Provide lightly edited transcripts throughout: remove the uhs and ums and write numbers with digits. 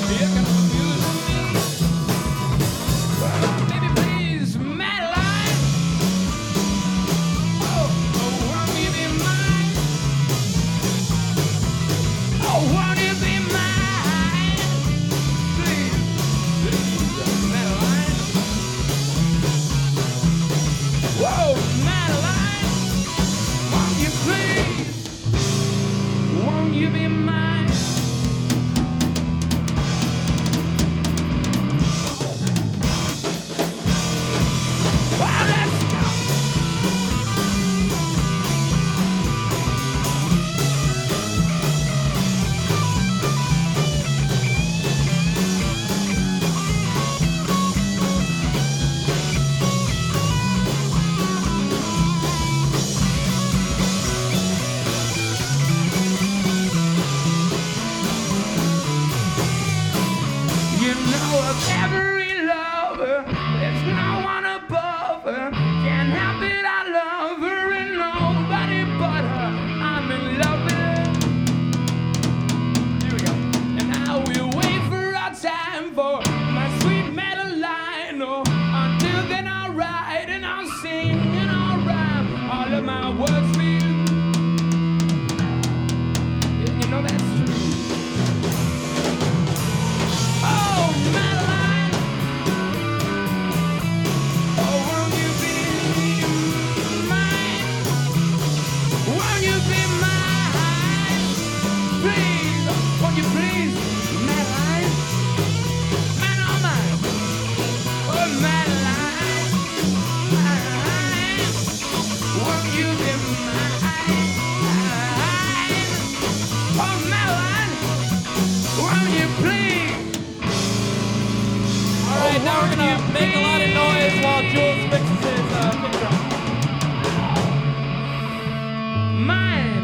Every lover, there's no one above her. Can't help it, I love her, and nobody but her. I'm in love with her. Here we go. And I will wait for our time for my sweet Madeline. Oh, until then I'll write and I'll sing and I'll rhyme all of my words for you. You know that's true. Now we're gonna make a lot of noise while Jules fixes his picture. Mine.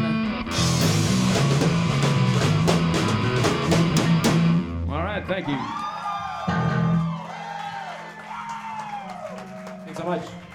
All right, thank you. Thanks so much.